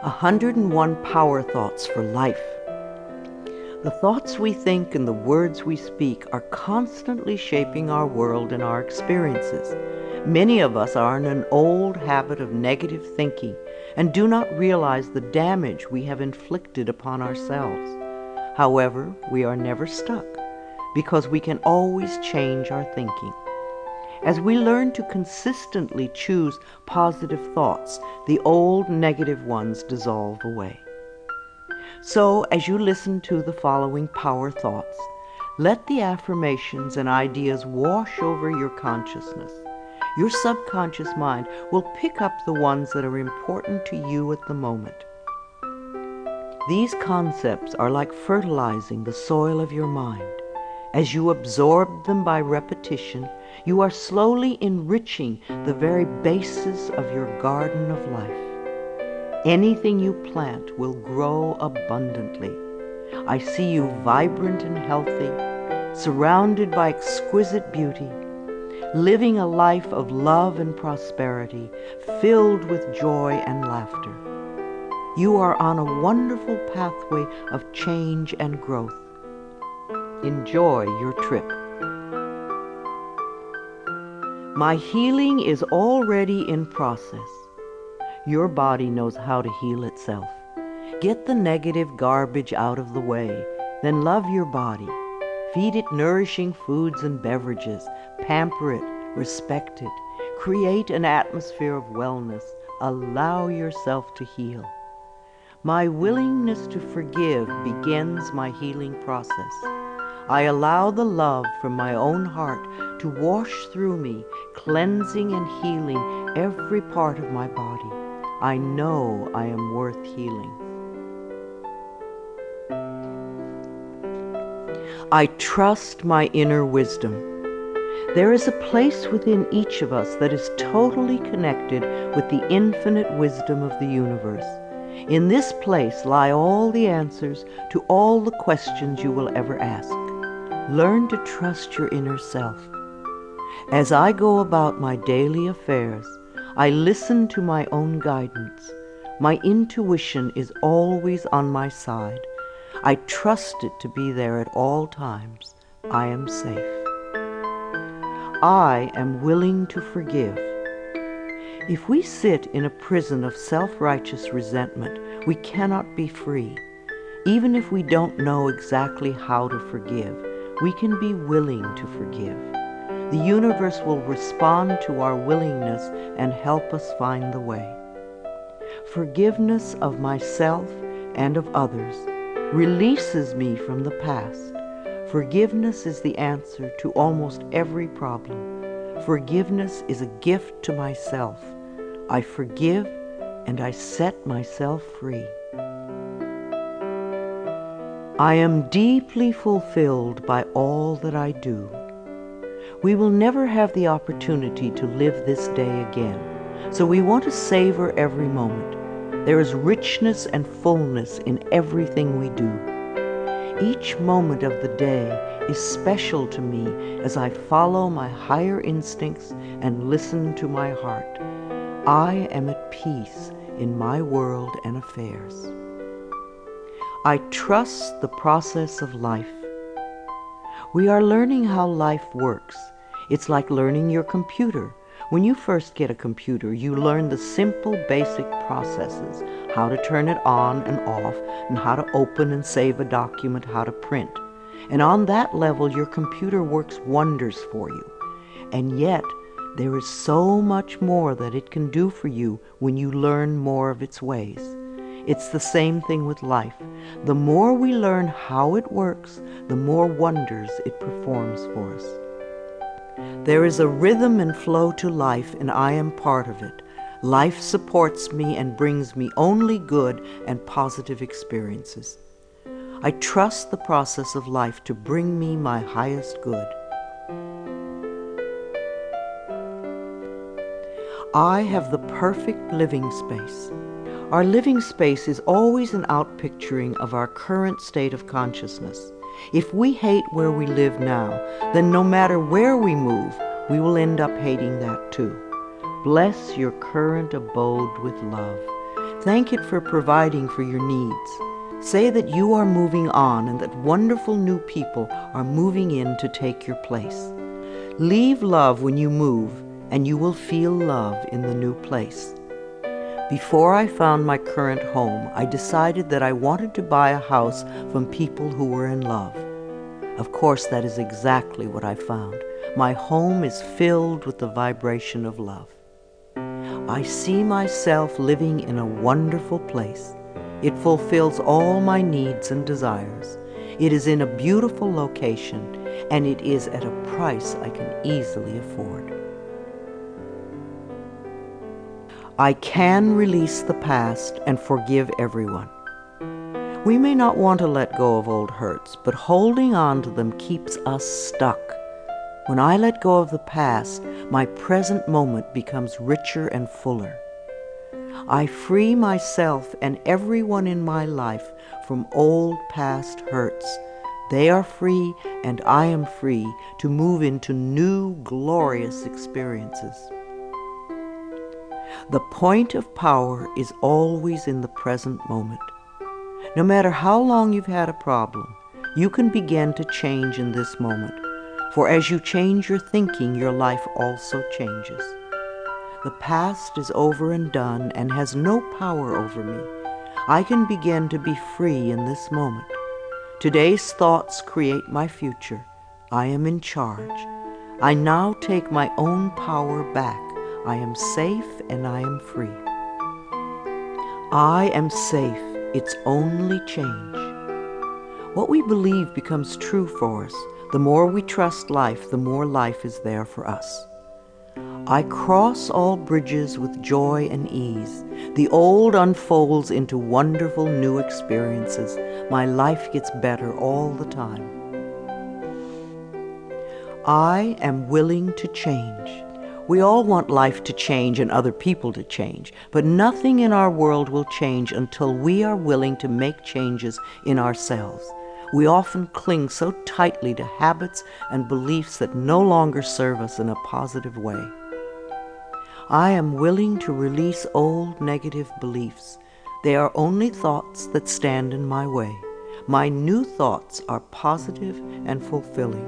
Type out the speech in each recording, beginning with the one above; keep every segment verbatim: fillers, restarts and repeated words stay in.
one hundred and one Power Thoughts for Life. The thoughts we think and the words we speak are constantly shaping our world and our experiences. Many of us are in an old habit of negative thinking and do not realize the damage we have inflicted upon ourselves. However, we are never stuck because we can always change our thinking. As we learn to consistently choose positive thoughts, the old negative ones dissolve away. So, as you listen to the following power thoughts, let the affirmations and ideas wash over your consciousness. Your subconscious mind will pick up the ones that are important to you at the moment. These concepts are like fertilizing the soil of your mind. As you absorb them by repetition, you are slowly enriching the very basis of your garden of life. Anything you plant will grow abundantly. I see you vibrant and healthy, surrounded by exquisite beauty, living a life of love and prosperity, filled with joy and laughter. You are on a wonderful pathway of change and growth. Enjoy your trip. My healing is already in process. Your body knows how to heal itself. Get the negative garbage out of the way, then love your body. Feed it nourishing foods and beverages. Pamper it, respect it. Create an atmosphere of wellness. Allow yourself to heal. My willingness to forgive begins my healing process. I allow the love from my own heart to wash through me, cleansing and healing every part of my body. I know I am worth healing. I trust my inner wisdom. There is a place within each of us that is totally connected with the infinite wisdom of the universe. In this place lie all the answers to all the questions you will ever ask. Learn to trust your inner self. As I go about my daily affairs, I listen to my own guidance. My intuition is always on my side. I trust it to be there at all times. I am safe. I am willing to forgive. If we sit in a prison of self-righteous resentment, we cannot be free. Even if we don't know exactly how to forgive, we can be willing to forgive. The universe will respond to our willingness and help us find the way. Forgiveness of myself and of others releases me from the past. Forgiveness is the answer to almost every problem. Forgiveness is a gift to myself. I forgive and I set myself free. I am deeply fulfilled by all that I do. We will never have the opportunity to live this day again, so we want to savor every moment. There is richness and fullness in everything we do. Each moment of the day is special to me as I follow my higher instincts and listen to my heart. I am at peace in my world and affairs. I trust the process of life. We are learning how life works. It's like learning your computer. When you first get a computer, you learn the simple, basic processes, how to turn it on and off, and how to open and save a document, how to print. And on that level, your computer works wonders for you. And yet, there is so much more that it can do for you when you learn more of its ways. It's the same thing with life. The more we learn how it works, the more wonders it performs for us. There is a rhythm and flow to life, and I am part of it. Life supports me and brings me only good and positive experiences. I trust the process of life to bring me my highest good. I have the perfect living space. Our living space is always an outpicturing of our current state of consciousness. If we hate where we live now, then no matter where we move, we will end up hating that too. Bless your current abode with love. Thank it for providing for your needs. Say that you are moving on and that wonderful new people are moving in to take your place. Leave love when you move, and you will feel love in the new place. Before I found my current home, I decided that I wanted to buy a house from people who were in love. Of course, that is exactly what I found. My home is filled with the vibration of love. I see myself living in a wonderful place. It fulfills all my needs and desires. It is in a beautiful location, and it is at a price I can easily afford. I can release the past and forgive everyone. We may not want to let go of old hurts, but holding on to them keeps us stuck. When I let go of the past, my present moment becomes richer and fuller. I free myself and everyone in my life from old past hurts. They are free, and I am free to move into new, glorious experiences. The point of power is always in the present moment. No matter how long you've had a problem, you can begin to change in this moment. For as you change your thinking, your life also changes. The past is over and done and has no power over me. I can begin to be free in this moment. Today's thoughts create my future. I am in charge. I now take my own power back. I am safe and I am free. I am safe. It's only change. What we believe becomes true for us. The more we trust life, the more life is there for us. I cross all bridges with joy and ease. The old unfolds into wonderful new experiences. My life gets better all the time. I am willing to change. We all want life to change and other people to change, but nothing in our world will change until we are willing to make changes in ourselves. We often cling so tightly to habits and beliefs that no longer serve us in a positive way. I am willing to release old negative beliefs. They are only thoughts that stand in my way. My new thoughts are positive and fulfilling.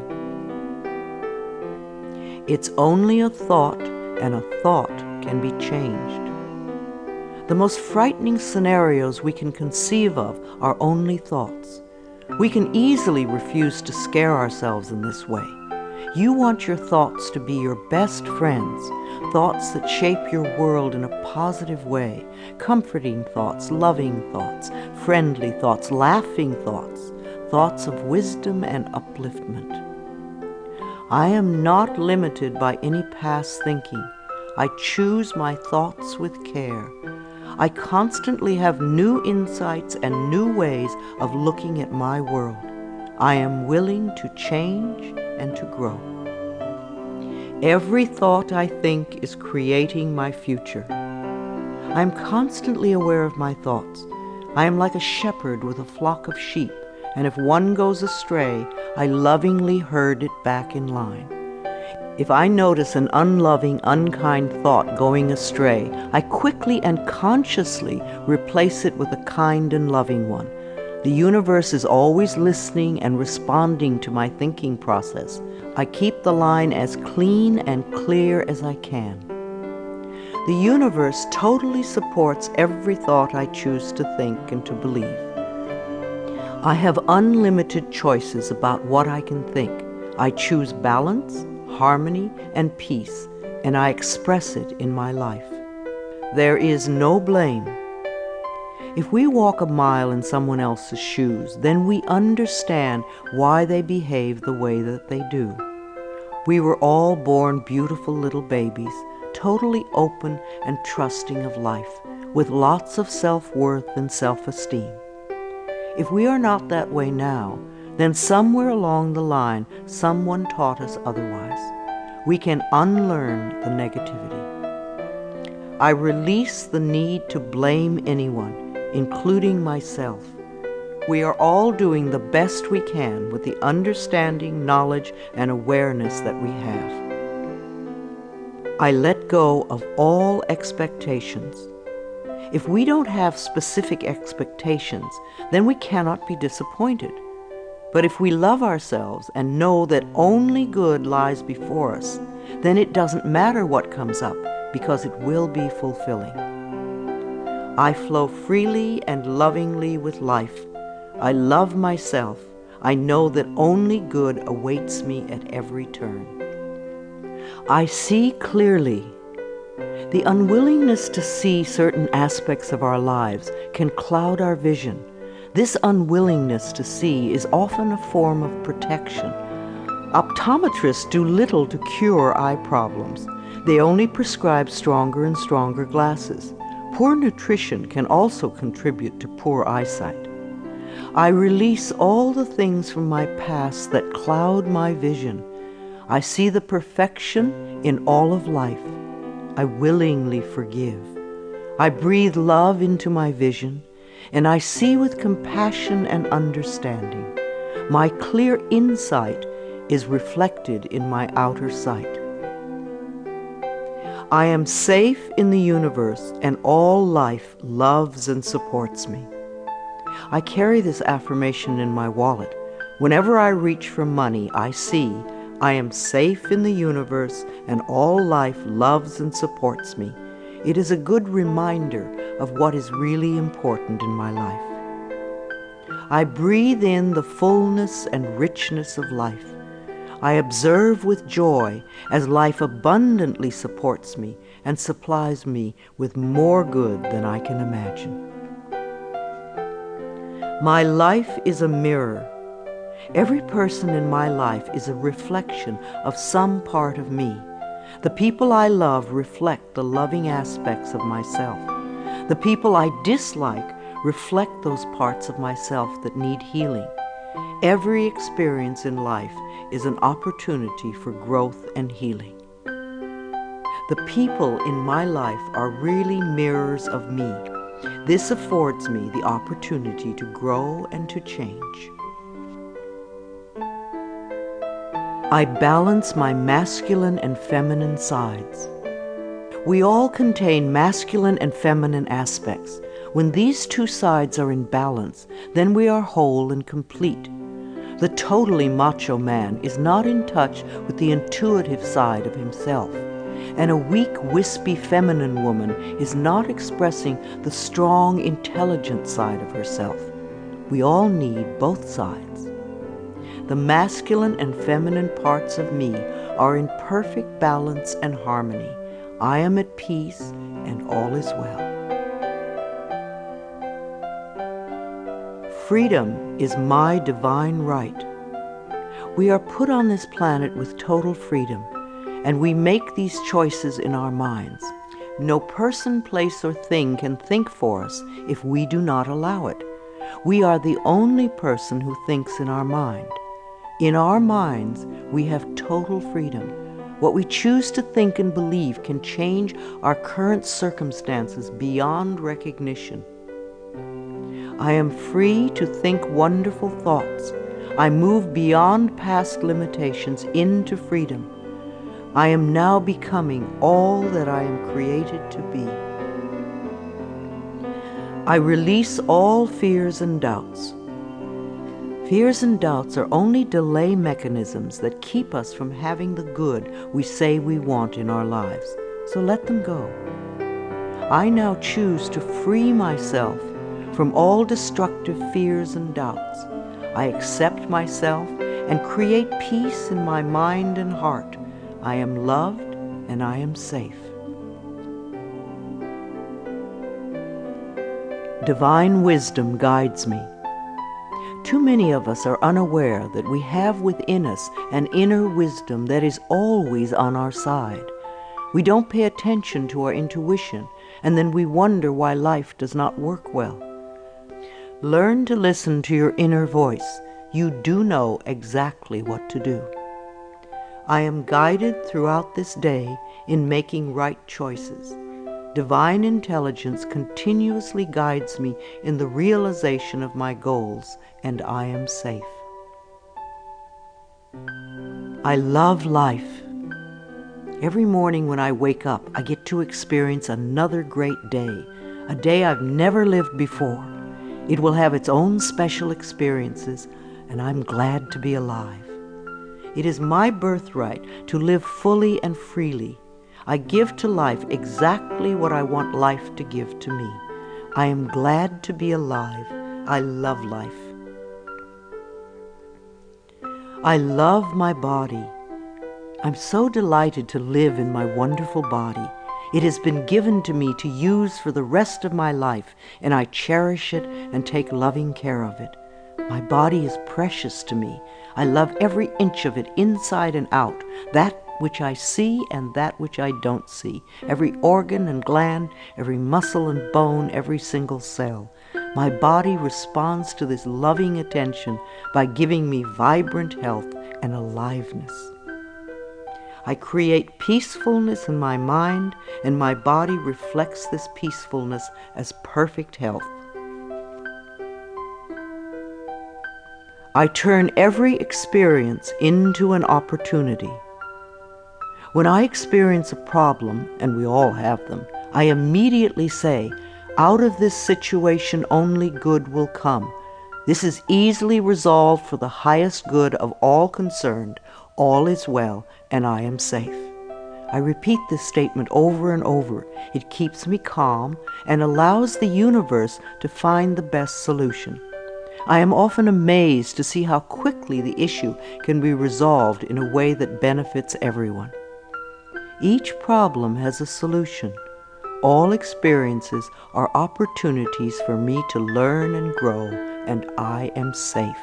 It's only a thought, and a thought can be changed. The most frightening scenarios we can conceive of are only thoughts. We can easily refuse to scare ourselves in this way. You want your thoughts to be your best friends, thoughts that shape your world in a positive way, comforting thoughts, loving thoughts, friendly thoughts, laughing thoughts, thoughts of wisdom and upliftment. I am not limited by any past thinking. I choose my thoughts with care. I constantly have new insights and new ways of looking at my world. I am willing to change and to grow. Every thought I think is creating my future. I am constantly aware of my thoughts. I am like a shepherd with a flock of sheep, and if one goes astray, I lovingly herd it back in line. If I notice an unloving, unkind thought going astray, I quickly and consciously replace it with a kind and loving one. The universe is always listening and responding to my thinking process. I keep the line as clean and clear as I can. The universe totally supports every thought I choose to think and to believe. I have unlimited choices about what I can think. I choose balance, harmony, and peace, and I express it in my life. There is no blame. If we walk a mile in someone else's shoes, then we understand why they behave the way that they do. We were all born beautiful little babies, totally open and trusting of life, with lots of self-worth and self-esteem. If we are not that way now, then somewhere along the line, someone taught us otherwise. We can unlearn the negativity. I release the need to blame anyone, including myself. We are all doing the best we can with the understanding, knowledge, and awareness that we have. I let go of all expectations. If we don't have specific expectations, then we cannot be disappointed. But if we love ourselves and know that only good lies before us, then it doesn't matter what comes up, because it will be fulfilling. I flow freely and lovingly with life. I love myself. I know that only good awaits me at every turn. I see clearly. The unwillingness to see certain aspects of our lives can cloud our vision. This unwillingness to see is often a form of protection. Optometrists do little to cure eye problems. They only prescribe stronger and stronger glasses. Poor nutrition can also contribute to poor eyesight. I release all the things from my past that cloud my vision. I see the perfection in all of life. I willingly forgive. I breathe love into my vision, and I see with compassion and understanding. My clear insight is reflected in my outer sight. I am safe in the universe, and all life loves and supports me. I carry this affirmation in my wallet. Whenever I reach for money, I see I am safe in the universe, and all life loves and supports me. It is a good reminder of what is really important in my life. I breathe in the fullness and richness of life. I observe with joy as life abundantly supports me and supplies me with more good than I can imagine. My life is a mirror. Every person in my life is a reflection of some part of me. The people I love reflect the loving aspects of myself. The people I dislike reflect those parts of myself that need healing. Every experience in life is an opportunity for growth and healing. The people in my life are really mirrors of me. This affords me the opportunity to grow and to change. I balance my masculine and feminine sides. We all contain masculine and feminine aspects. When these two sides are in balance, then we are whole and complete. The totally macho man is not in touch with the intuitive side of himself, and a weak, wispy feminine woman is not expressing the strong, intelligent side of herself. We all need both sides. The masculine and feminine parts of me are in perfect balance and harmony. I am at peace, and all is well. Freedom is my divine right. We are put on this planet with total freedom, and we make these choices in our minds. No person, place, or thing can think for us if we do not allow it. We are the only person who thinks in our mind. In our minds, we have total freedom. What we choose to think and believe can change our current circumstances beyond recognition. I am free to think wonderful thoughts. I move beyond past limitations into freedom. I am now becoming all that I am created to be. I release all fears and doubts. Fears and doubts are only delay mechanisms that keep us from having the good we say we want in our lives, so let them go. I now choose to free myself from all destructive fears and doubts. I accept myself and create peace in my mind and heart. I am loved and I am safe. Divine wisdom guides me. Too many of us are unaware that we have within us an inner wisdom that is always on our side. We don't pay attention to our intuition, and then we wonder why life does not work well. Learn to listen to your inner voice. You do know exactly what to do. I am guided throughout this day in making right choices. Divine intelligence continuously guides me in the realization of my goals, and I am safe. I love life. Every morning when I wake up, I get to experience another great day, a day I've never lived before. It will have its own special experiences, and I'm glad to be alive. It is my birthright to live fully and freely. I give to life exactly what I want life to give to me. I am glad to be alive. I love life. I love my body. I'm so delighted to live in my wonderful body. It has been given to me to use for the rest of my life, and I cherish it and take loving care of it. My body is precious to me. I love every inch of it, inside and out, that which I see and that which I don't see, every organ and gland, every muscle and bone, every single cell. My body responds to this loving attention by giving me vibrant health and aliveness. I create peacefulness in my mind, and my body reflects this peacefulness as perfect health. I turn every experience into an opportunity. When I experience a problem, and we all have them, I immediately say, out of this situation only good will come. This is easily resolved for the highest good of all concerned. All is well, and I am safe. I repeat this statement over and over. It keeps me calm and allows the universe to find the best solution. I am often amazed to see how quickly the issue can be resolved in a way that benefits everyone. Each problem has a solution. All experiences are opportunities for me to learn and grow, and I am safe.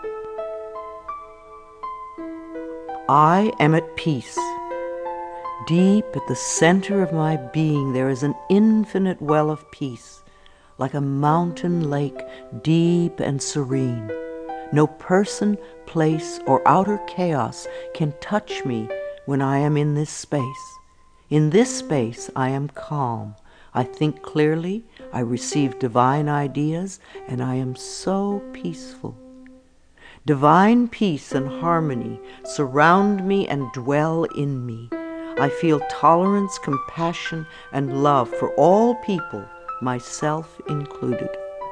I am at peace. Deep at the center of my being there is an infinite well of peace, like a mountain lake, deep and serene. No person, place, or outer chaos can touch me when I am in this space. In this space I am calm. I think clearly, I receive divine ideas, and I am so peaceful. Divine peace and harmony surround me and dwell in me. I feel tolerance, compassion, and love for all people, myself included.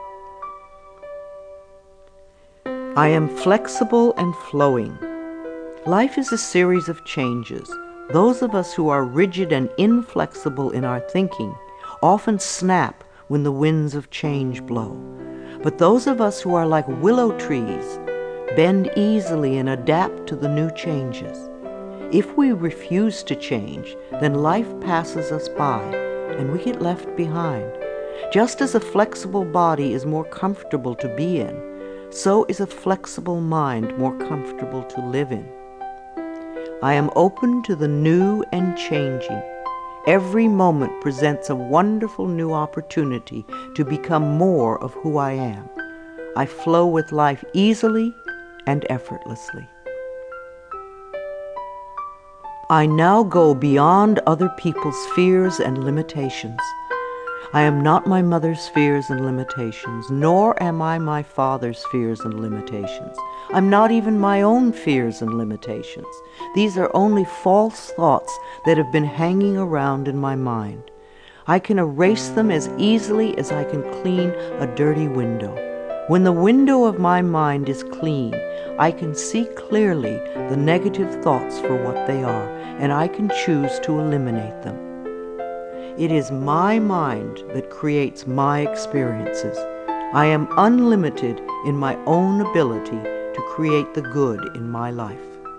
I am flexible and flowing. Life is a series of changes. Those of us who are rigid and inflexible in our thinking often snap when the winds of change blow. But those of us who are like willow trees bend easily and adapt to the new changes. If we refuse to change, then life passes us by and we get left behind. Just as a flexible body is more comfortable to be in, so is a flexible mind more comfortable to live in. I am open to the new and changing. Every moment presents a wonderful new opportunity to become more of who I am. I flow with life easily and effortlessly. I now go beyond other people's fears and limitations. I am not my mother's fears and limitations, nor am I my father's fears and limitations. I'm not even my own fears and limitations. These are only false thoughts that have been hanging around in my mind. I can erase them as easily as I can clean a dirty window. When the window of my mind is clean, I can see clearly the negative thoughts for what they are, and I can choose to eliminate them. It is my mind that creates my experiences. I am unlimited in my own ability to create the good in my life.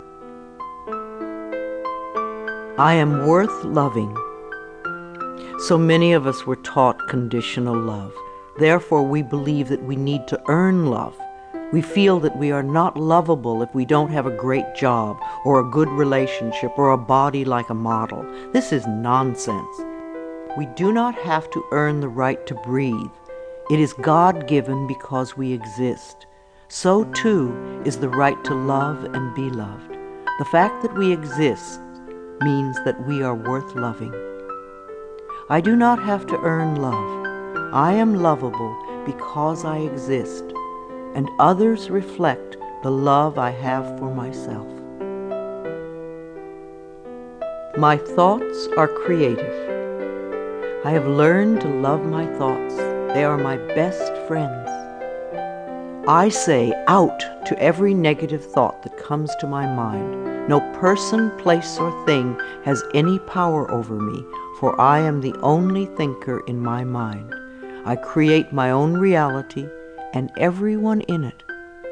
I am worth loving. So many of us were taught conditional love. Therefore, we believe that we need to earn love. We feel that we are not lovable if we don't have a great job or a good relationship or a body like a model. This is nonsense. We do not have to earn the right to breathe. It is God-given because we exist. So too is the right to love and be loved. The fact that we exist means that we are worth loving. I do not have to earn love. I am lovable because I exist, and others reflect the love I have for myself. My thoughts are creative. I have learned to love my thoughts. They are my best friends. I say out to every negative thought that comes to my mind. No person, place, or thing has any power over me, for I am the only thinker in my mind. I create my own reality and everyone in it.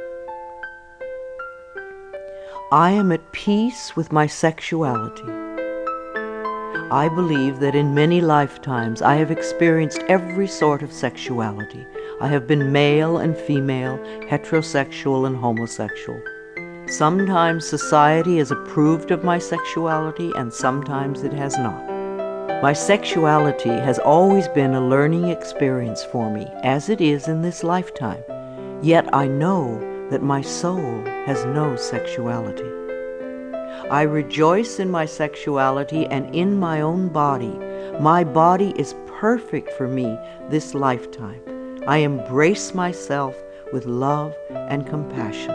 I am at peace with my sexuality. I believe that in many lifetimes I have experienced every sort of sexuality. I have been male and female, heterosexual and homosexual. Sometimes society has approved of my sexuality and sometimes it has not. My sexuality has always been a learning experience for me, as it is in this lifetime. Yet I know that my soul has no sexuality. I rejoice in my sexuality and in my own body. My body is perfect for me this lifetime. I embrace myself with love and compassion.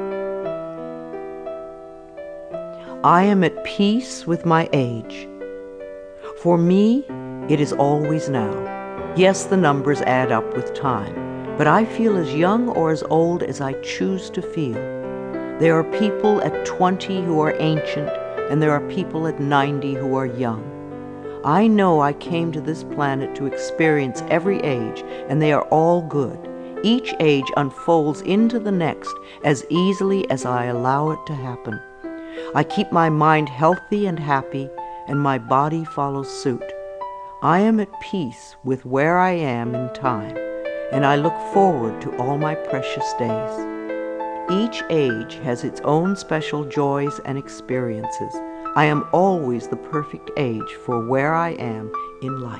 I am at peace with my age. For me, it is always now. Yes, the numbers add up with time, but I feel as young or as old as I choose to feel. There are people at twenty who are ancient, and there are people at ninety who are young. I know I came to this planet to experience every age, and they are all good. Each age unfolds into the next as easily as I allow it to happen. I keep my mind healthy and happy, and my body follows suit. I am at peace with where I am in time, and I look forward to all my precious days. Each age has its own special joys and experiences. I am always the perfect age for where I am in life.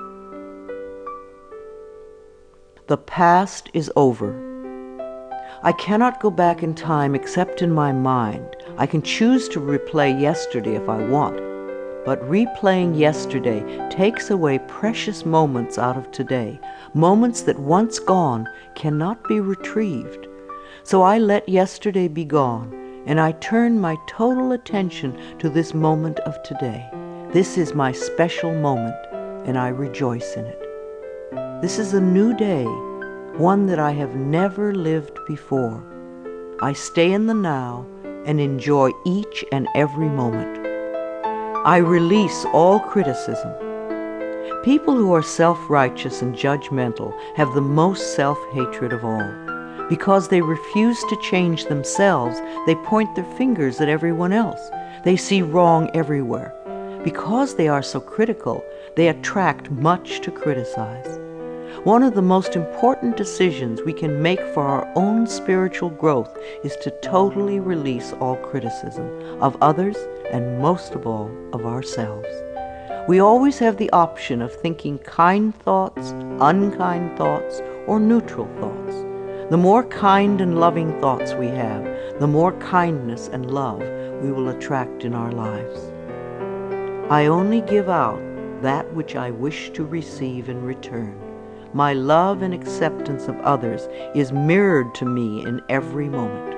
The past is over. I cannot go back in time except in my mind. I can choose to replay yesterday if I want, but replaying yesterday takes away precious moments out of today, moments that once gone cannot be retrieved. So I let yesterday be gone, and I turn my total attention to this moment of today. This is my special moment, and I rejoice in it. This is a new day, one that I have never lived before. I stay in the now and enjoy each and every moment. I release all criticism. People who are self-righteous and judgmental have the most self-hatred of all. Because they refuse to change themselves, they point their fingers at everyone else. They see wrong everywhere. Because they are so critical, they attract much to criticize. One of the most important decisions we can make for our own spiritual growth is to totally release all criticism of others and most of all of ourselves. We always have the option of thinking kind thoughts, unkind thoughts, or neutral thoughts. The more kind and loving thoughts we have, the more kindness and love we will attract in our lives. I only give out that which I wish to receive in return. My love and acceptance of others is mirrored to me in every moment.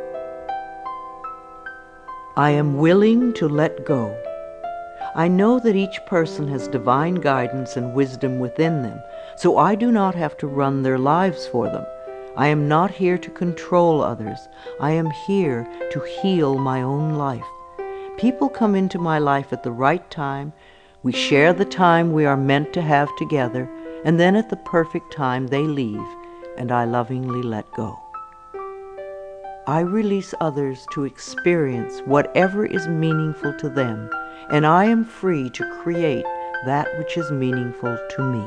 I am willing to let go. I know that each person has divine guidance and wisdom within them, so I do not have to run their lives for them. I am not here to control others. I am here to heal my own life. People come into my life at the right time. We share the time we are meant to have together, and then at the perfect time they leave, and I lovingly let go. I release others to experience whatever is meaningful to them, and I am free to create that which is meaningful to me.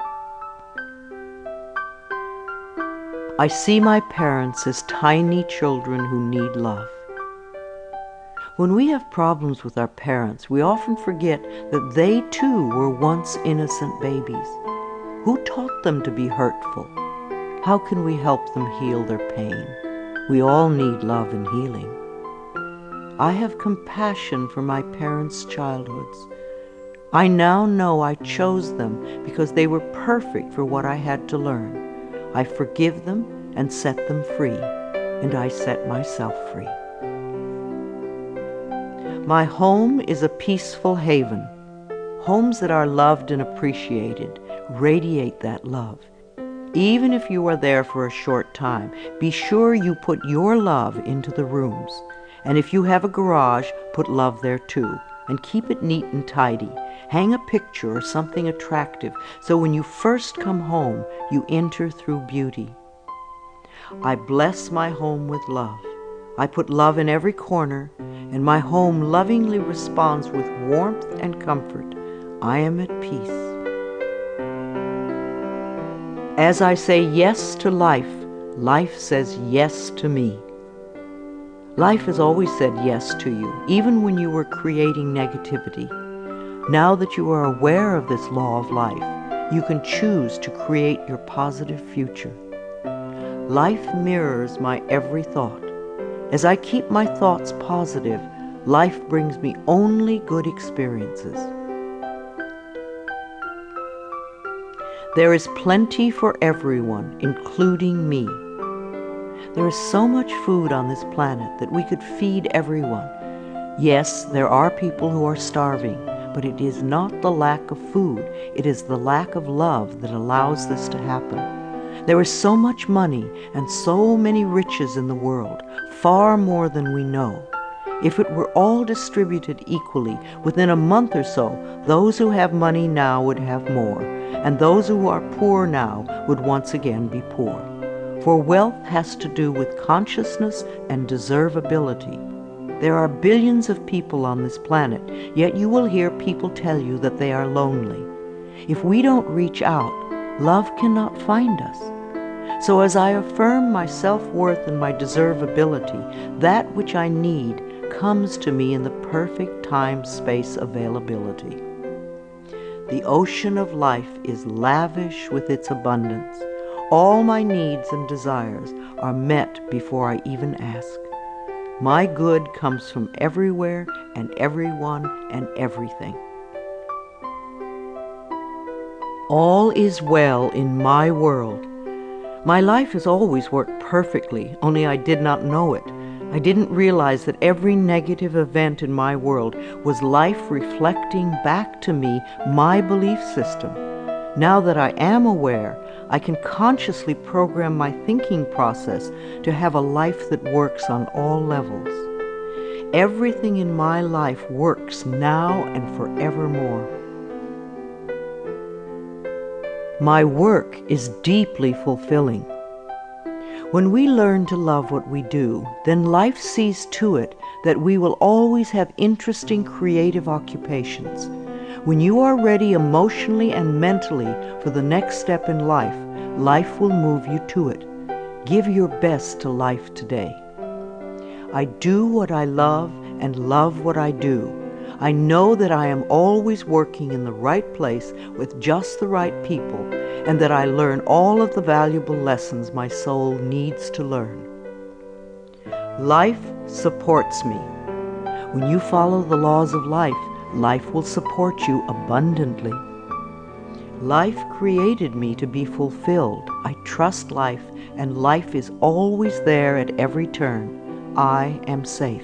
I see my parents as tiny children who need love. When we have problems with our parents, we often forget that they too were once innocent babies. Who taught them to be hurtful? How can we help them heal their pain? We all need love and healing. I have compassion for my parents' childhoods. I now know I chose them because they were perfect for what I had to learn. I forgive them and set them free, and I set myself free. My home is a peaceful haven. Homes that are loved and appreciated radiate that love. Even if you are there for a short time, be sure you put your love into the rooms. And if you have a garage, put love there too, and keep it neat and tidy. Hang a picture or something attractive so when you first come home, you enter through beauty. I bless my home with love. I put love in every corner, and my home lovingly responds with warmth and comfort. I am at peace. As I say yes to life, life says yes to me. Life has always said yes to you, even when you were creating negativity. Now that you are aware of this law of life, you can choose to create your positive future. Life mirrors my every thought. As I keep my thoughts positive, life brings me only good experiences. There is plenty for everyone, including me. There is so much food on this planet that we could feed everyone. Yes, there are people who are starving, but it is not the lack of food, it is the lack of love that allows this to happen. There is so much money and so many riches in the world, far more than we know. If it were all distributed equally, within a month or so, those who have money now would have more, and those who are poor now would once again be poor. For wealth has to do with consciousness and deservability. There are billions of people on this planet, yet you will hear people tell you that they are lonely. If we don't reach out, love cannot find us. So as I affirm my self-worth and my deservability, that which I need comes to me in the perfect time-space availability. The ocean of life is lavish with its abundance. All my needs and desires are met before I even ask. My good comes from everywhere and everyone and everything. All is well in my world. My life has always worked perfectly, only I did not know it. I didn't realize that every negative event in my world was life reflecting back to me my belief system. Now that I am aware, I can consciously program my thinking process to have a life that works on all levels. Everything in my life works now and forevermore. My work is deeply fulfilling. When we learn to love what we do, then life sees to it that we will always have interesting creative occupations. When you are ready emotionally and mentally for the next step in life, life will move you to it. Give your best to life today. I do what I love and love what I do. I know that I am always working in the right place with just the right people, and that I learn all of the valuable lessons my soul needs to learn. Life supports me. When you follow the laws of life, life will support you abundantly. Life created me to be fulfilled. I trust life, and life is always there at every turn. I am safe.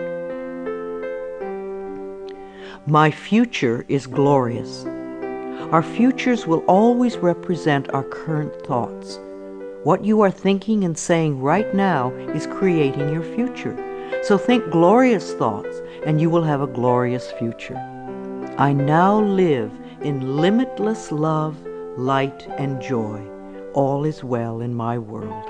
My future is glorious. Our futures will always represent our current thoughts. What you are thinking and saying right now is creating your future. So think glorious thoughts, and you will have a glorious future. I now live in limitless love, light, and joy. All is well in my world.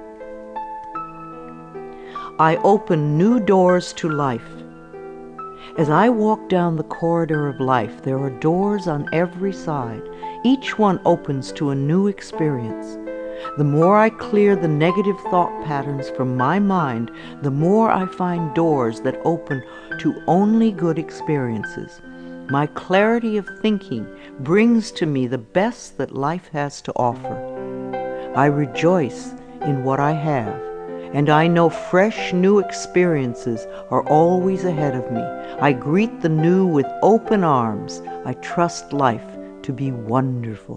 I open new doors to life. As I walk down the corridor of life, there are doors on every side. Each one opens to a new experience. The more I clear the negative thought patterns from my mind, the more I find doors that open to only good experiences. My clarity of thinking brings to me the best that life has to offer. I rejoice in what I have, and I know fresh new experiences are always ahead of me. I greet the new with open arms. I trust life to be wonderful.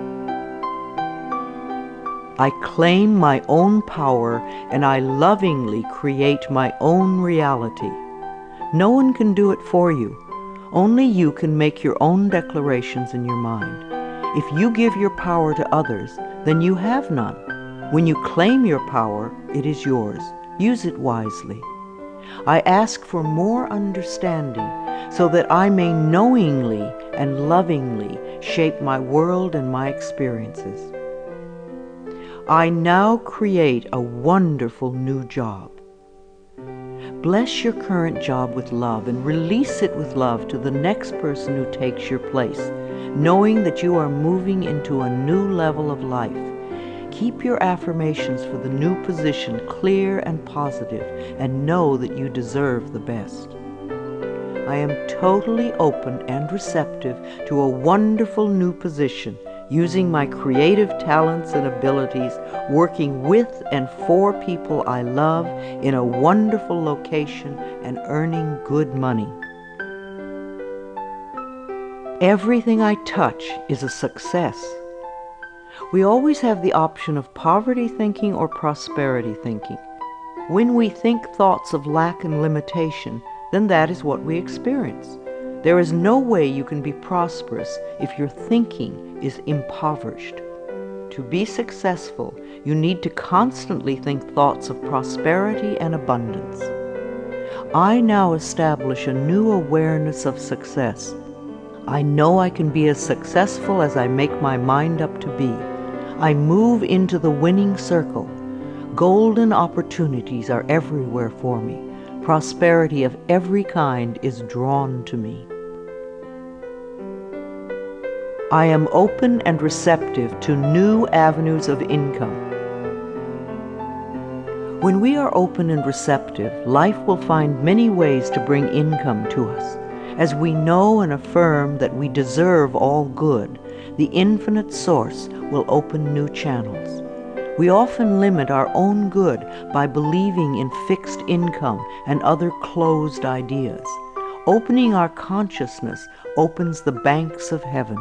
I claim my own power, and I lovingly create my own reality. No one can do it for you. Only you can make your own declarations in your mind. If you give your power to others, then you have none. When you claim your power, it is yours. Use it wisely. I ask for more understanding so that I may knowingly and lovingly shape my world and my experiences. I now create a wonderful new job. Bless your current job with love and release it with love to the next person who takes your place, knowing that you are moving into a new level of life. Keep your affirmations for the new position clear and positive, and know that you deserve the best. I am totally open and receptive to a wonderful new position, using my creative talents and abilities, working with and for people I love in a wonderful location and earning good money. Everything I touch is a success. We always have the option of poverty thinking or prosperity thinking. When we think thoughts of lack and limitation, then that is what we experience. There is no way you can be prosperous if your thinking is impoverished. To be successful, you need to constantly think thoughts of prosperity and abundance. I now establish a new awareness of success. I know I can be as successful as I make my mind up to be. I move into the winning circle. Golden opportunities are everywhere for me. Prosperity of every kind is drawn to me. I am open and receptive to new avenues of income. When we are open and receptive, life will find many ways to bring income to us. As we know and affirm that we deserve all good, the infinite source will open new channels. We often limit our own good by believing in fixed income and other closed ideas. Opening our consciousness opens the banks of heaven.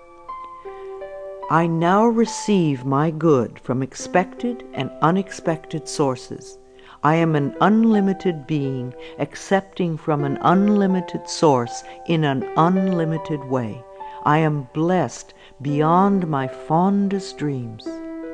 I now receive my good from expected and unexpected sources. I am an unlimited being, accepting from an unlimited source in an unlimited way. I am blessed beyond my fondest dreams.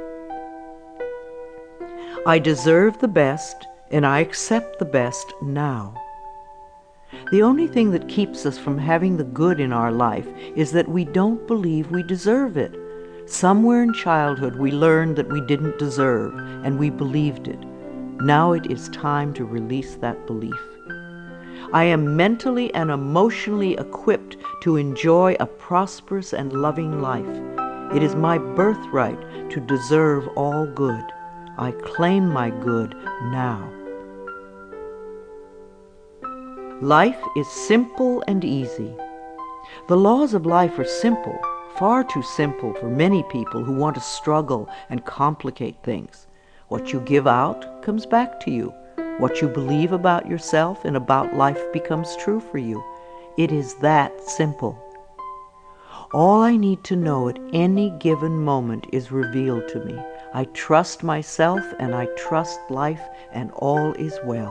I deserve the best, and I accept the best now. The only thing that keeps us from having the good in our life is that we don't believe we deserve it. Somewhere in childhood we learned that we didn't deserve, and we believed it. Now it is time to release that belief. I am mentally and emotionally equipped to enjoy a prosperous and loving life. It is my birthright to deserve all good. I claim my good now. Life is simple and easy. The laws of life are simple, far too simple for many people who want to struggle and complicate things. What you give out comes back to you. What you believe about yourself and about life becomes true for you. It is that simple. All I need to know at any given moment is revealed to me. I trust myself and I trust life, and all is well.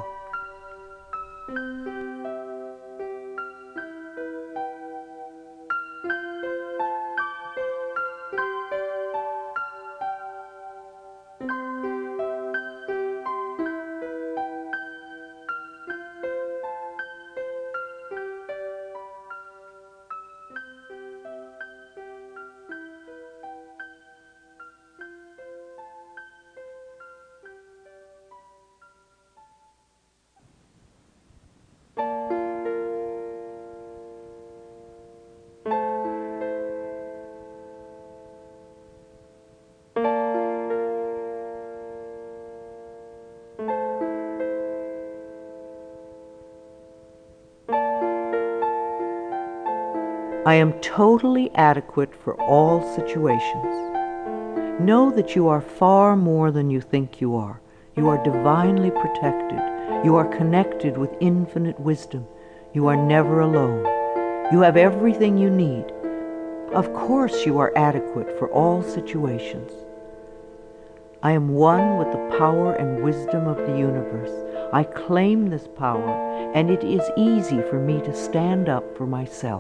I am totally adequate for all situations. Know that you are far more than you think you are. You are divinely protected. You are connected with infinite wisdom. You are never alone. You have everything you need. Of course you are adequate for all situations. I am one with the power and wisdom of the universe. I claim this power, and it is easy for me to stand up for myself.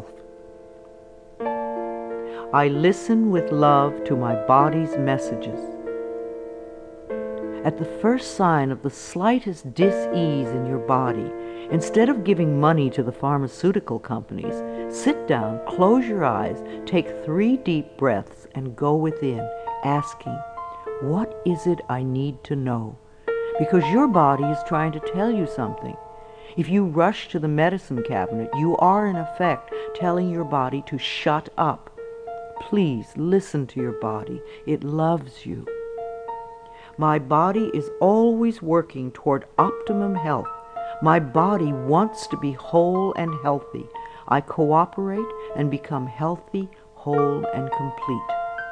I listen with love to my body's messages. At the first sign of the slightest dis-ease in your body, instead of giving money to the pharmaceutical companies, sit down, close your eyes, take three deep breaths, and go within, asking, what is it I need to know? Because your body is trying to tell you something. If you rush to the medicine cabinet, you are in effect telling your body to shut up. Please listen to your body. It loves you. My body is always working toward optimum health. My body wants to be whole and healthy. I cooperate and become healthy, whole, and complete.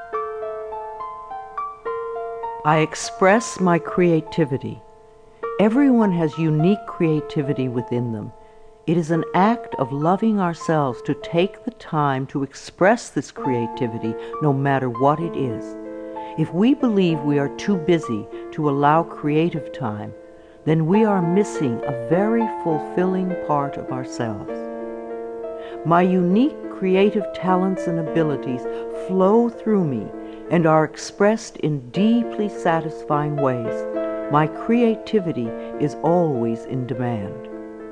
I express my creativity. Everyone has unique creativity within them. It is an act of loving ourselves to take the time to express this creativity, no matter what it is. If we believe we are too busy to allow creative time, then we are missing a very fulfilling part of ourselves. My unique creative talents and abilities flow through me and are expressed in deeply satisfying ways. My creativity is always in demand.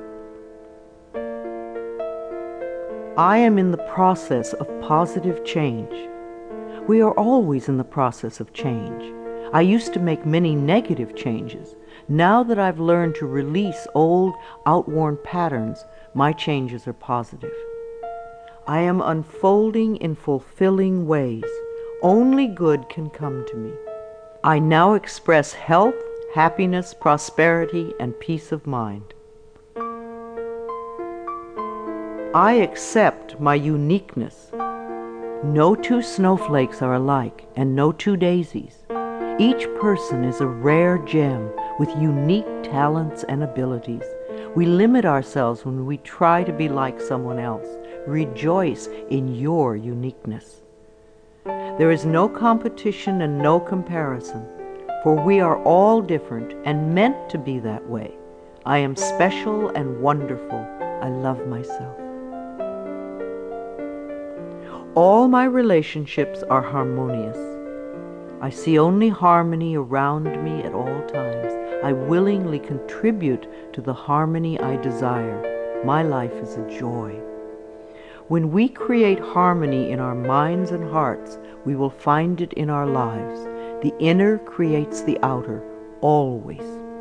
I am in the process of positive change. We are always in the process of change. I used to make many negative changes. Now that I've learned to release old, outworn patterns, my changes are positive. I am unfolding in fulfilling ways. Only good can come to me. I now express health, happiness, prosperity, and peace of mind. I accept my uniqueness. No two snowflakes are alike, and no two daisies. Each person is a rare gem with unique talents and abilities. We limit ourselves when we try to be like someone else. Rejoice in your uniqueness. There is no competition and no comparison, for we are all different and meant to be that way. I am special and wonderful. I love myself. All my relationships are harmonious. I see only harmony around me at all times. I willingly contribute to the harmony I desire. My life is a joy. When we create harmony in our minds and hearts, we will find it in our lives. The inner creates the outer, always.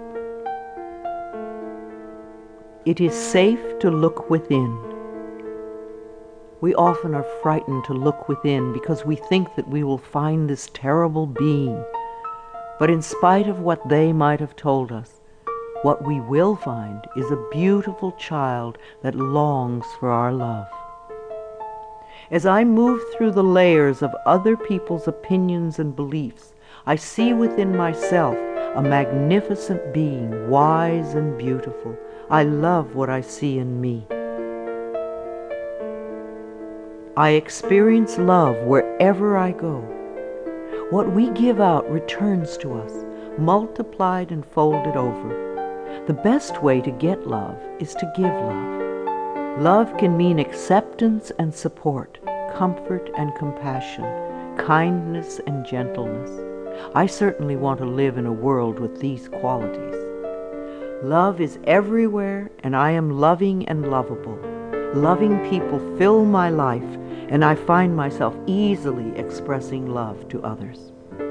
It is safe to look within. We often are frightened to look within because we think that we will find this terrible being. But in spite of what they might have told us, what we will find is a beautiful child that longs for our love. As I move through the layers of other people's opinions and beliefs, I see within myself a magnificent being, wise and beautiful. I love what I see in me. I experience love wherever I go. What we give out returns to us, multiplied and folded over. The best way to get love is to give love. Love can mean acceptance and support, comfort and compassion, kindness and gentleness. I certainly want to live in a world with these qualities. Love is everywhere, and I am loving and lovable. Loving people fill my life, and I find myself easily expressing love to others.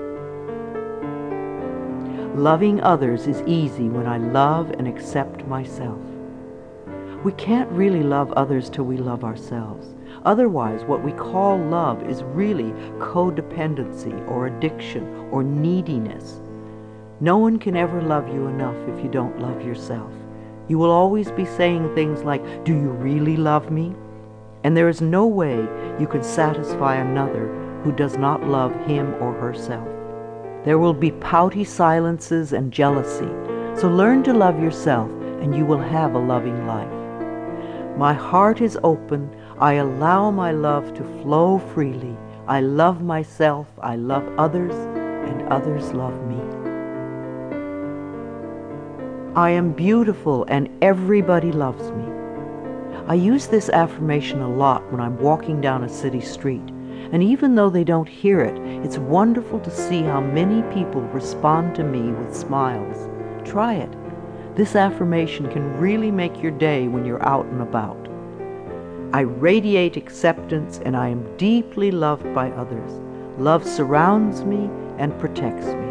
Loving others is easy when I love and accept myself. We can't really love others till we love ourselves. Otherwise, what we call love is really codependency or addiction or neediness. No one can ever love you enough if you don't love yourself. You will always be saying things like, "Do you really love me?" And there is no way you can satisfy another who does not love him or herself. There will be pouty silences and jealousy. So learn to love yourself, and you will have a loving life. My heart is open. I allow my love to flow freely. I love myself, I love others, and others love me. I am beautiful and everybody loves me. I use this affirmation a lot when I'm walking down a city street, and even though they don't hear it, it's wonderful to see how many people respond to me with smiles. Try it. This affirmation can really make your day when you're out and about. I radiate acceptance and I am deeply loved by others. Love surrounds me and protects me.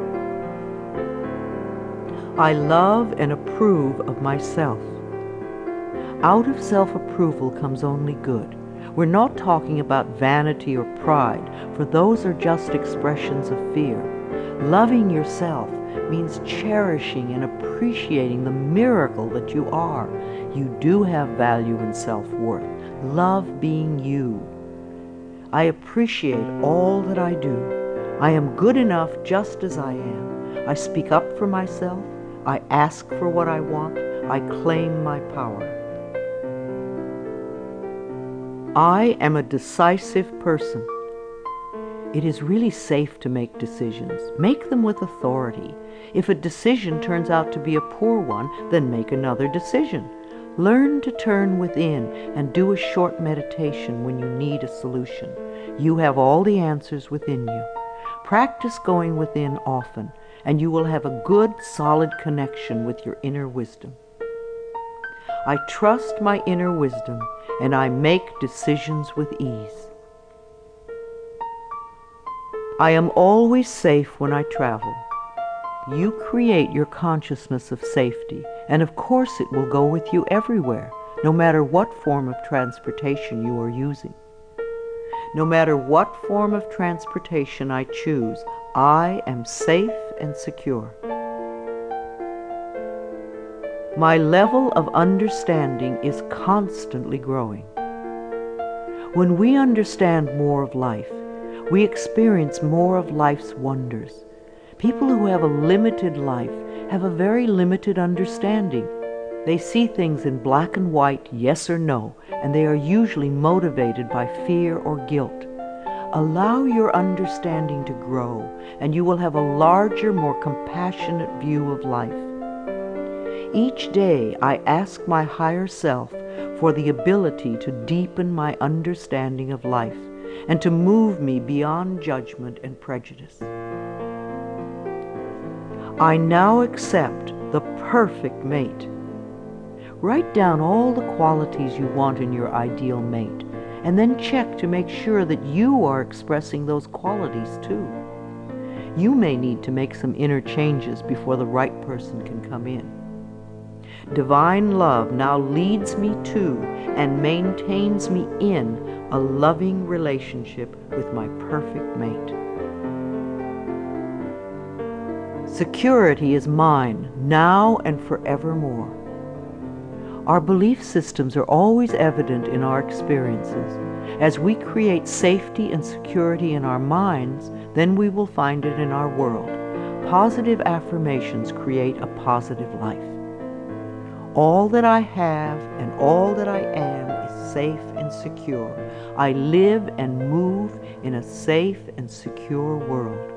I love and approve of myself. Out of self-approval comes only good. We're not talking about vanity or pride, for those are just expressions of fear. Loving yourself means cherishing and appreciating the miracle that you are. You do have value and self-worth. Love being you. I appreciate all that I do. I am good enough just as I am. I speak up for myself. I ask for what I want. I claim my power. I am a decisive person. It is really safe to make decisions. Make them with authority. If a decision turns out to be a poor one, then make another decision. Learn to turn within and do a short meditation when you need a solution. You have all the answers within you. Practice going within often, and you will have a good, solid connection with your inner wisdom. I trust my inner wisdom, and I make decisions with ease. I am always safe when I travel. You create your consciousness of safety, and of course it will go with you everywhere, no matter what form of transportation you are using. No matter what form of transportation I choose, I am safe and secure. My level of understanding is constantly growing. When we understand more of life, we experience more of life's wonders. People who have a limited life have a very limited understanding. They see things in black and white, yes or no, and they are usually motivated by fear or guilt. Allow your understanding to grow, and you will have a larger, more compassionate view of life. Each day I ask my higher self for the ability to deepen my understanding of life and to move me beyond judgment and prejudice. I now accept the perfect mate. Write down all the qualities you want in your ideal mate, and then check to make sure that you are expressing those qualities too. You may need to make some inner changes before the right person can come in. Divine love now leads me to and maintains me in a loving relationship with my perfect mate. Security is mine, now and forevermore. Our belief systems are always evident in our experiences. As we create safety and security in our minds, then we will find it in our world. Positive affirmations create a positive life. All that I have and all that I am is safe and secure. I live and move in a safe and secure world.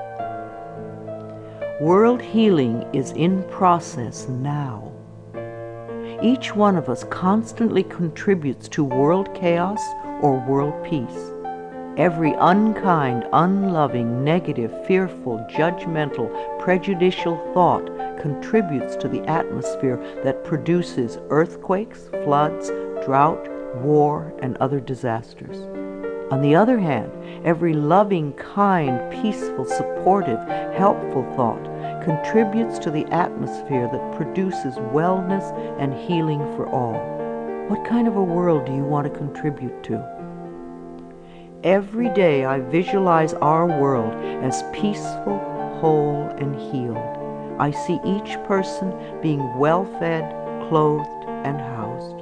World healing is in process now. Each one of us constantly contributes to world chaos or world peace. Every unkind, unloving, negative, fearful, judgmental, prejudicial thought contributes to the atmosphere that produces earthquakes, floods, drought, war, and other disasters. On the other hand, every loving, kind, peaceful, supportive, helpful thought contributes to the atmosphere that produces wellness and healing for all. What kind of a world do you want to contribute to? Every day I visualize our world as peaceful, whole, and healed. I see each person being well-fed, clothed, and housed.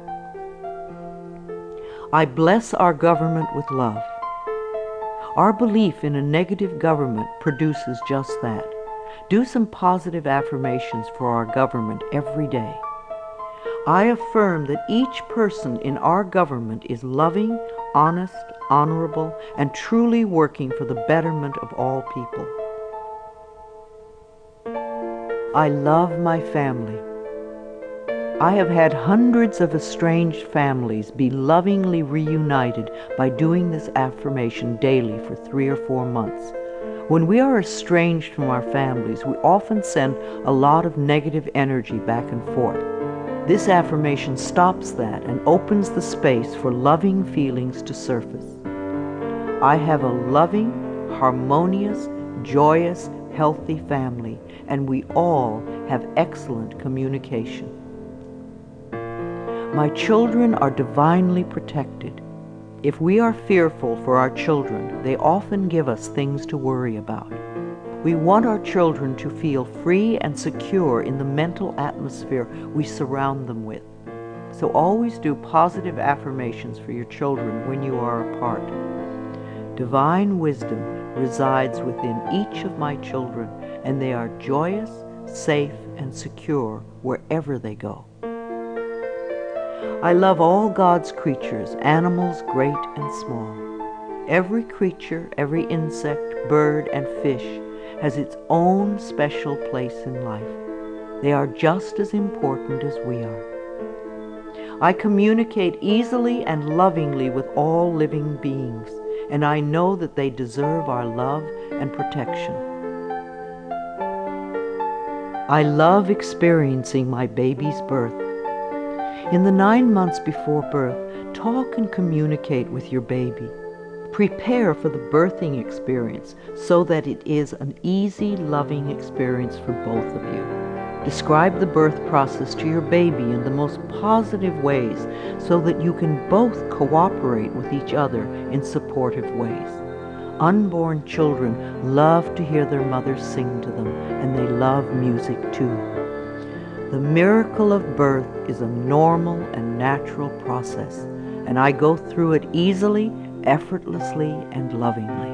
I bless our government with love. Our belief in a negative government produces just that. Do some positive affirmations for our government every day. I affirm that each person in our government is loving, honest, honorable, and truly working for the betterment of all people. I love my family. I have had hundreds of estranged families be lovingly reunited by doing this affirmation daily for three or four months. When we are estranged from our families, we often send a lot of negative energy back and forth. This affirmation stops that and opens the space for loving feelings to surface. I have a loving, harmonious, joyous, healthy family, and we all have excellent communication. My children are divinely protected. If we are fearful for our children, they often give us things to worry about. We want our children to feel free and secure in the mental atmosphere we surround them with. So always do positive affirmations for your children when you are apart. Divine wisdom resides within each of my children, and they are joyous, safe, and secure wherever they go. I love all God's creatures, animals great and small. Every creature, every insect, bird, and fish has its own special place in life. They are just as important as we are. I communicate easily and lovingly with all living beings, and I know that they deserve our love and protection. I love experiencing my baby's birth. In the nine months before birth, talk and communicate with your baby. Prepare for the birthing experience so that it is an easy, loving experience for both of you. Describe the birth process to your baby in the most positive ways so that you can both cooperate with each other in supportive ways. Unborn children love to hear their mothers sing to them, and they love music too. The miracle of birth is a normal and natural process, and I go through it easily, effortlessly, and lovingly.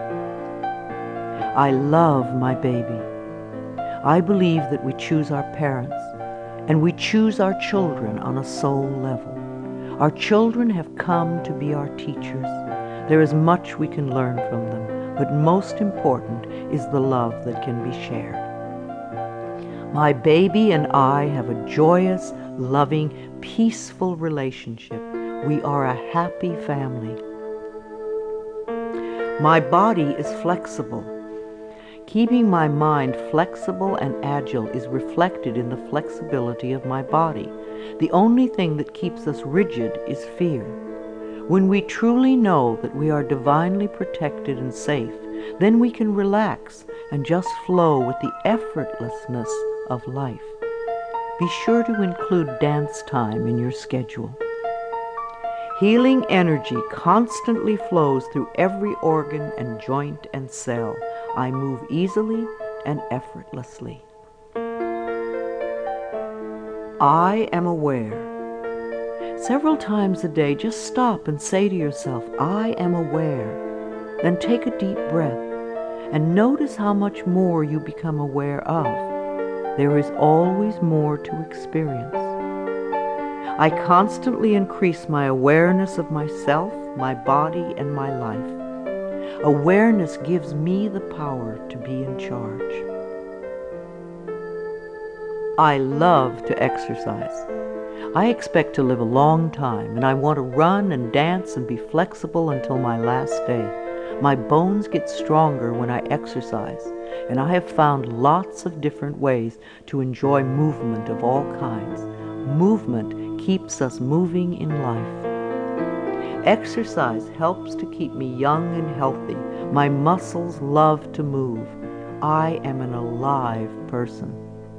I love my baby. I believe that we choose our parents, and we choose our children on a soul level. Our children have come to be our teachers. There is much we can learn from them, but most important is the love that can be shared. My baby and I have a joyous, loving, peaceful relationship. We are a happy family. My body is flexible. Keeping my mind flexible and agile is reflected in the flexibility of my body. The only thing that keeps us rigid is fear. When we truly know that we are divinely protected and safe, then we can relax and just flow with the effortlessness of life. Be sure to include dance time in your schedule. Healing energy constantly flows through every organ and joint and cell. I move easily and effortlessly. I am aware. Several times a day, just stop and say to yourself, I am aware. Then take a deep breath and notice how much more you become aware of. There is always more to experience. I constantly increase my awareness of myself, my body, and my life. Awareness gives me the power to be in charge. I love to exercise. I expect to live a long time, and I want to run and dance and be flexible until my last day. My bones get stronger when I exercise, and I have found lots of different ways to enjoy movement of all kinds. Movement keeps us moving in life. Exercise helps to keep me young and healthy. My muscles love to move. I am an alive person.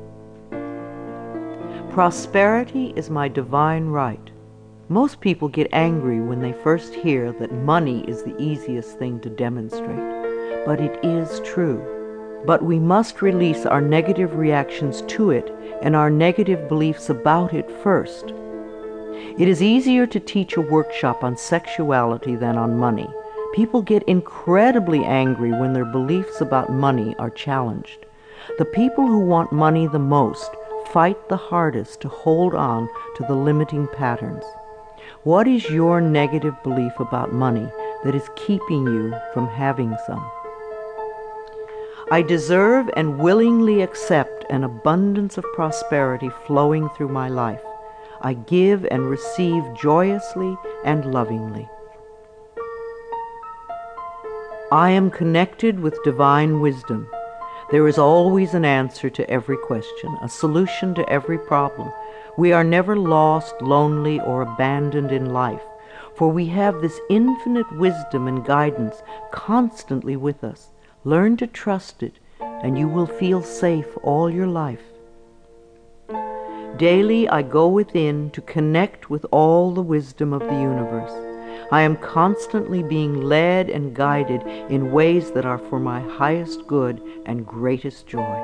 Prosperity is my divine right. Most people get angry when they first hear that money is the easiest thing to demonstrate. But it is true. But we must release our negative reactions to it and our negative beliefs about it first. It is easier to teach a workshop on sexuality than on money. People get incredibly angry when their beliefs about money are challenged. The people who want money the most fight the hardest to hold on to the limiting patterns. What is your negative belief about money that is keeping you from having some? I deserve and willingly accept an abundance of prosperity flowing through my life. I give and receive joyously and lovingly. I am connected with divine wisdom. There is always an answer to every question, a solution to every problem. We are never lost, lonely, or abandoned in life, for we have this infinite wisdom and guidance constantly with us. Learn to trust it, and you will feel safe all your life. Daily I go within to connect with all the wisdom of the universe. I am constantly being led and guided in ways that are for my highest good and greatest joy.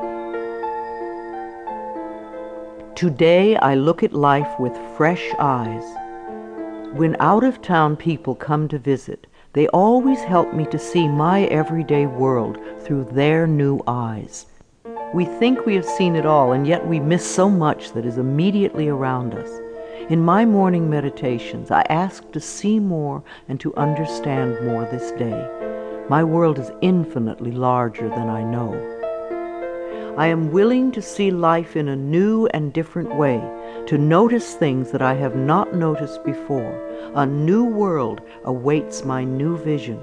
Today I look at life with fresh eyes. When out-of-town people come to visit, they always help me to see my everyday world through their new eyes. We think we have seen it all, and yet we miss so much that is immediately around us. In my morning meditations, I ask to see more and to understand more this day. My world is infinitely larger than I know. I am willing to see life in a new and different way, to notice things that I have not noticed before. A new world awaits my new vision.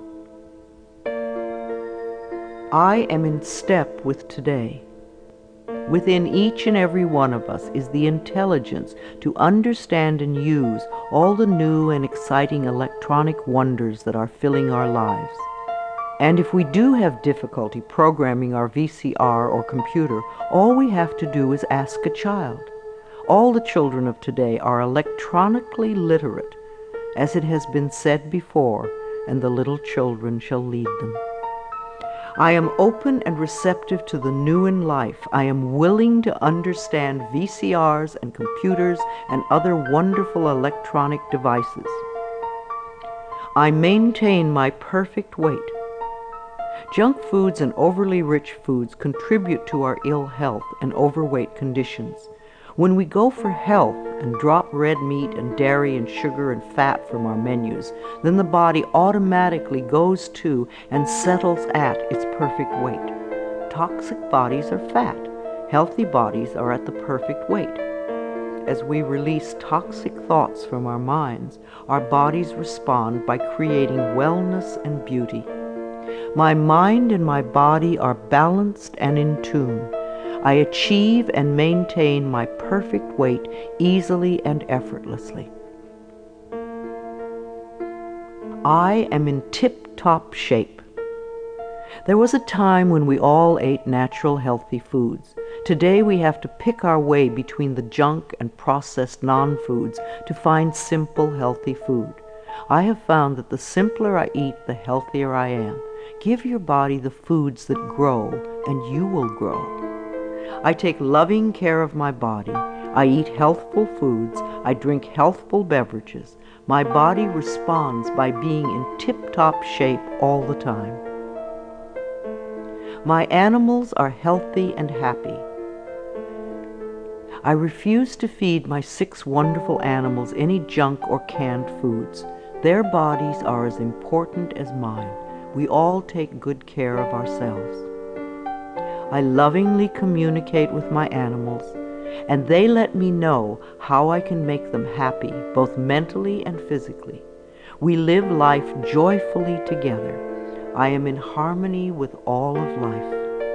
I am in step with today. Within each and every one of us is the intelligence to understand and use all the new and exciting electronic wonders that are filling our lives. And if we do have difficulty programming our V C R or computer, all we have to do is ask a child. All the children of today are electronically literate, as it has been said before, and the little children shall lead them. I am open and receptive to the new in life. I am willing to understand V C Rs and computers and other wonderful electronic devices. I maintain my perfect weight. Junk foods and overly rich foods contribute to our ill health and overweight conditions. When we go for health and drop red meat and dairy and sugar and fat from our menus, then the body automatically goes to and settles at its perfect weight. Toxic bodies are fat. Healthy bodies are at the perfect weight. As we release toxic thoughts from our minds, our bodies respond by creating wellness and beauty. My mind and my body are balanced and in tune. I achieve and maintain my perfect weight easily and effortlessly. I am in tip-top shape. There was a time when we all ate natural, healthy foods. Today we have to pick our way between the junk and processed non-foods to find simple, healthy food. I have found that the simpler I eat, the healthier I am. Give your body the foods that grow, and you will grow. I take loving care of my body. I eat healthful foods. I drink healthful beverages. My body responds by being in tip-top shape all the time. My animals are healthy and happy. I refuse to feed my six wonderful animals any junk or canned foods. Their bodies are as important as mine. We all take good care of ourselves. I lovingly communicate with my animals, and they let me know how I can make them happy, both mentally and physically. We live life joyfully together. I am in harmony with all of life.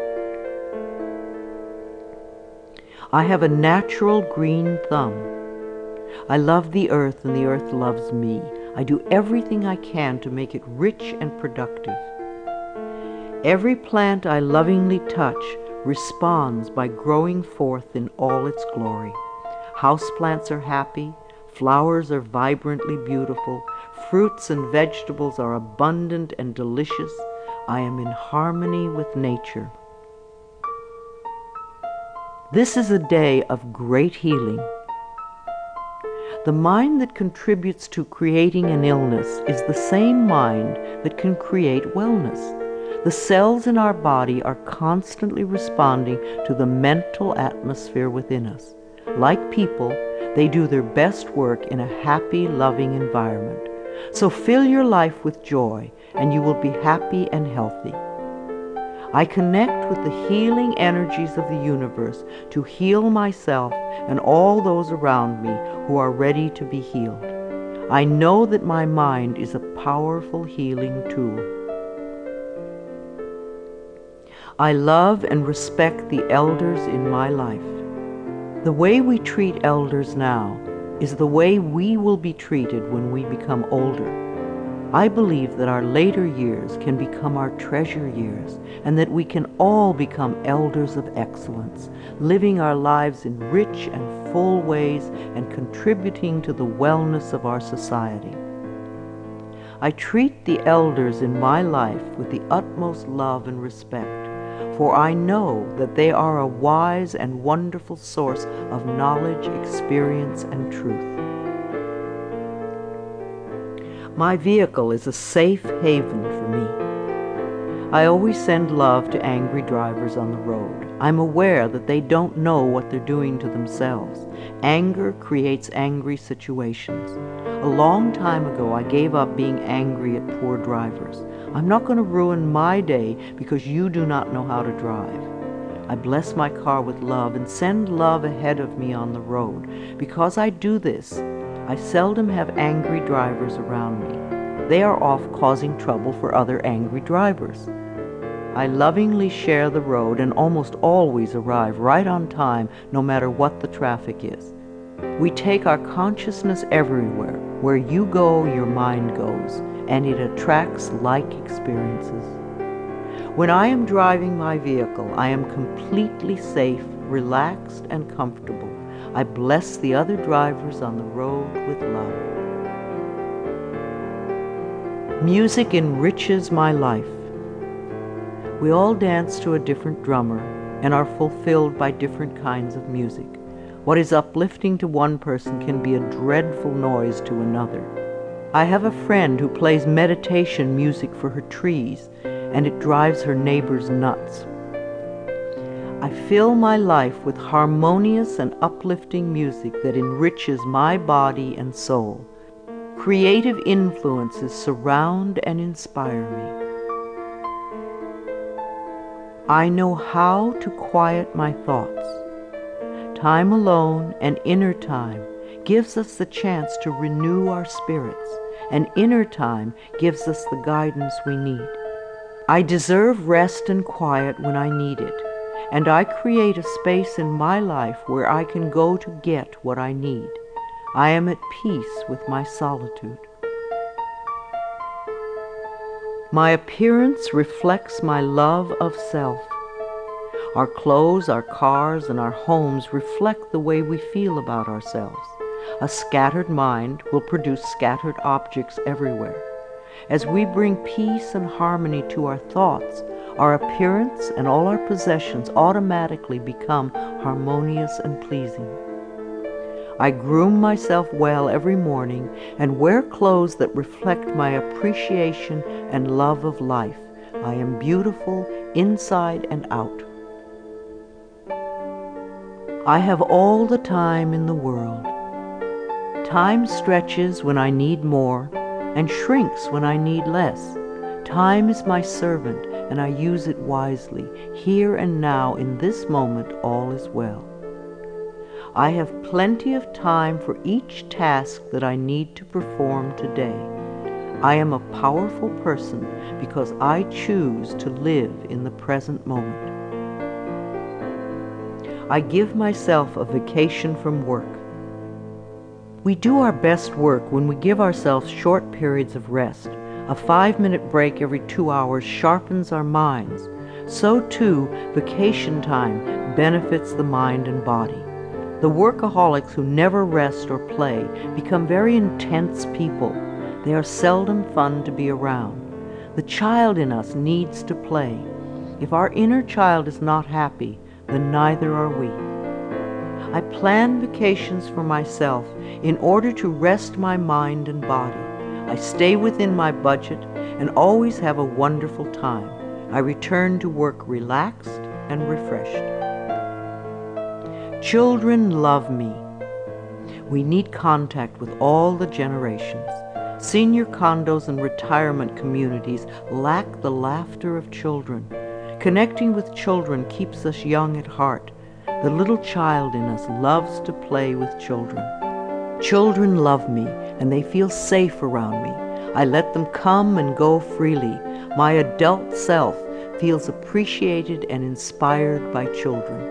I have a natural green thumb. I love the earth, and the earth loves me. I do everything I can to make it rich and productive. Every plant I lovingly touch responds by growing forth in all its glory. Houseplants are happy, flowers are vibrantly beautiful, fruits and vegetables are abundant and delicious. I am in harmony with nature. This is a day of great healing. The mind that contributes to creating an illness is the same mind that can create wellness. The cells in our body are constantly responding to the mental atmosphere within us. Like people, they do their best work in a happy, loving environment. So fill your life with joy, and you will be happy and healthy. I connect with the healing energies of the universe to heal myself and all those around me who are ready to be healed. I know that my mind is a powerful healing tool. I love and respect the elders in my life. The way we treat elders now is the way we will be treated when we become older. I believe that our later years can become our treasure years, and that we can all become elders of excellence, living our lives in rich and full ways and contributing to the wellness of our society. I treat the elders in my life with the utmost love and respect, for I know that they are a wise and wonderful source of knowledge, experience, and truth. My vehicle is a safe haven for me. I always send love to angry drivers on the road. I'm aware that they don't know what they're doing to themselves. Anger creates angry situations. A long time ago, I gave up being angry at poor drivers. I'm not going to ruin my day because you do not know how to drive. I bless my car with love and send love ahead of me on the road. Because I do this, I seldom have angry drivers around me. They are off causing trouble for other angry drivers. I lovingly share the road and almost always arrive right on time, no matter what the traffic is. We take our consciousness everywhere. Where you go, your mind goes, and it attracts like experiences. When I am driving my vehicle, I am completely safe, relaxed, and comfortable. I bless the other drivers on the road with love. Music enriches my life. We all dance to a different drummer and are fulfilled by different kinds of music. What is uplifting to one person can be a dreadful noise to another. I have a friend who plays meditation music for her trees, and it drives her neighbors nuts. I fill my life with harmonious and uplifting music that enriches my body and soul. Creative influences surround and inspire me. I know how to quiet my thoughts. Time alone and inner time gives us the chance to renew our spirits, and inner time gives us the guidance we need. I deserve rest and quiet when I need it, and I create a space in my life where I can go to get what I need. I am at peace with my solitude. My appearance reflects my love of self. Our clothes, our cars, and our homes reflect the way we feel about ourselves. A scattered mind will produce scattered objects everywhere. As we bring peace and harmony to our thoughts, our appearance and all our possessions automatically become harmonious and pleasing. I groom myself well every morning and wear clothes that reflect my appreciation and love of life. I am beautiful inside and out. I have all the time in the world. Time stretches when I need more and shrinks when I need less. Time is my servant, and I use it wisely. Here and now, in this moment, all is well. I have plenty of time for each task that I need to perform today. I am a powerful person because I choose to live in the present moment. I give myself a vacation from work. We do our best work when we give ourselves short periods of rest. A five-minute break every two hours sharpens our minds. So too, vacation time benefits the mind and body. The workaholics who never rest or play become very intense people. They are seldom fun to be around. The child in us needs to play. If our inner child is not happy, then neither are we. I plan vacations for myself in order to rest my mind and body. I stay within my budget and always have a wonderful time. I return to work relaxed and refreshed. Children love me. We need contact with all the generations. Senior condos and retirement communities lack the laughter of children. Connecting with children keeps us young at heart. The little child in us loves to play with children. Children love me, and they feel safe around me. I let them come and go freely. My adult self feels appreciated and inspired by children.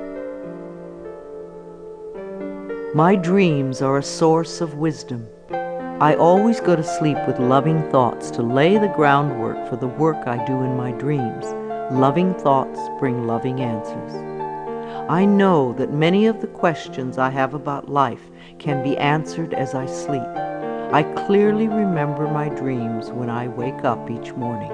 My dreams are a source of wisdom. I always go to sleep with loving thoughts to lay the groundwork for the work I do in my dreams. Loving thoughts bring loving answers. I know that many of the questions I have about life can be answered as I sleep. I clearly remember my dreams when I wake up each morning.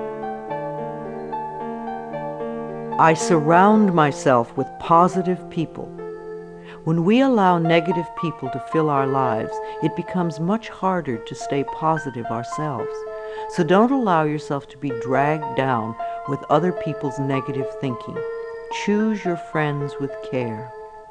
I surround myself with positive people. When we allow negative people to fill our lives, it becomes much harder to stay positive ourselves. So don't allow yourself to be dragged down with other people's negative thinking. Choose your friends with care.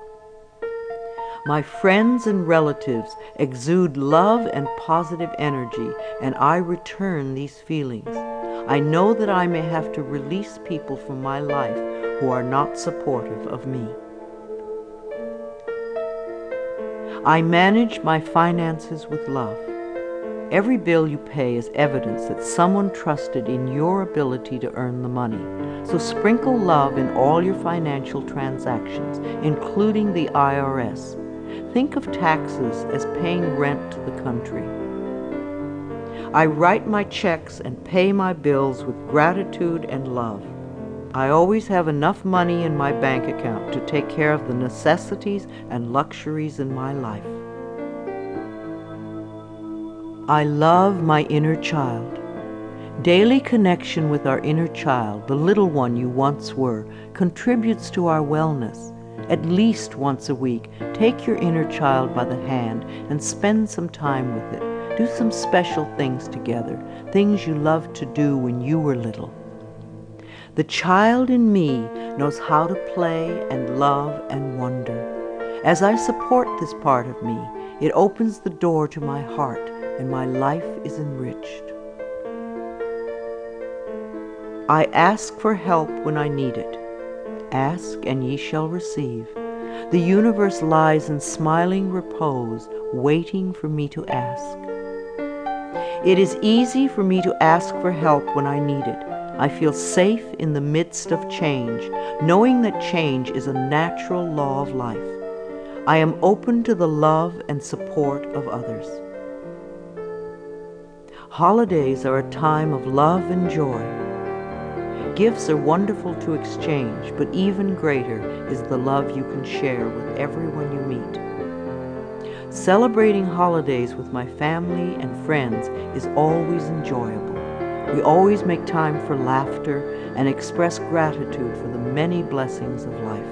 My friends and relatives exude love and positive energy, and I return these feelings. I know that I may have to release people from my life who are not supportive of me. I manage my finances with love. Every bill you pay is evidence that someone trusted in your ability to earn the money. So sprinkle love in all your financial transactions, including the I R S. Think of taxes as paying rent to the country. I write my checks and pay my bills with gratitude and love. I always have enough money in my bank account to take care of the necessities and luxuries in my life. I love my inner child. Daily connection with our inner child, the little one you once were, contributes to our wellness. At least once a week, take your inner child by the hand and spend some time with it. Do some special things together, things you loved to do when you were little. The child in me knows how to play and love and wonder. As I support this part of me, it opens the door to my heart, and my life is enriched. I ask for help when I need it. Ask, and ye shall receive. The universe lies in smiling repose, waiting for me to ask. It is easy for me to ask for help when I need it. I feel safe in the midst of change, knowing that change is a natural law of life. I am open to the love and support of others. Holidays are a time of love and joy. Gifts are wonderful to exchange, but even greater is the love you can share with everyone you meet. Celebrating holidays with my family and friends is always enjoyable. We always make time for laughter and express gratitude for the many blessings of life.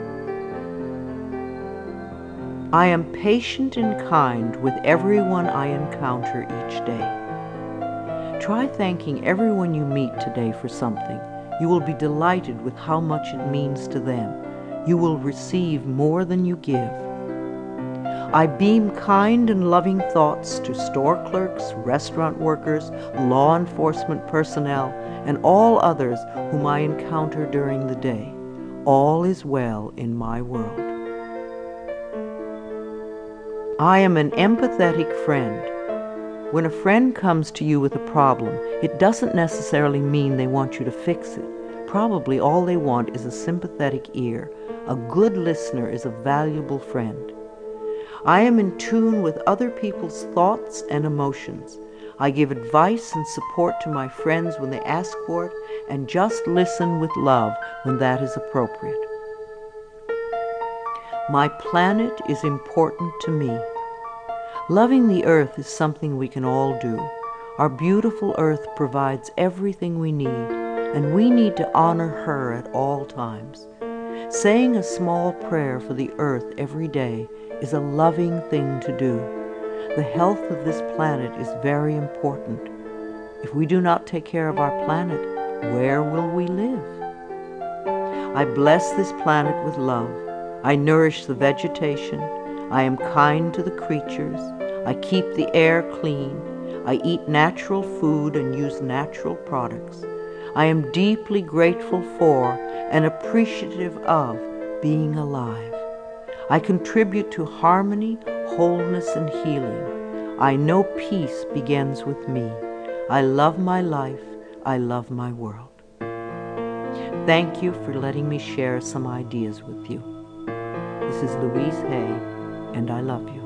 I am patient and kind with everyone I encounter each day. Try thanking everyone you meet today for something. You will be delighted with how much it means to them. You will receive more than you give. I beam kind and loving thoughts to store clerks, restaurant workers, law enforcement personnel, and all others whom I encounter during the day. All is well in my world. I am an empathetic friend. When a friend comes to you with a problem, it doesn't necessarily mean they want you to fix it. Probably all they want is a sympathetic ear. A good listener is a valuable friend. I am in tune with other people's thoughts and emotions. I give advice and support to my friends when they ask for it, and just listen with love when that is appropriate. My planet is important to me. Loving the earth is something we can all do. Our beautiful earth provides everything we need, and we need to honor her at all times. Saying a small prayer for the earth every day is a loving thing to do. The health of this planet is very important. If we do not take care of our planet, where will we live? I bless this planet with love. I nourish the vegetation. I am kind to the creatures. I keep the air clean. I eat natural food and use natural products. I am deeply grateful for and appreciative of being alive. I contribute to harmony, wholeness, and healing. I know peace begins with me. I love my life. I love my world. Thank you for letting me share some ideas with you. This is Louise Hay, and I love you.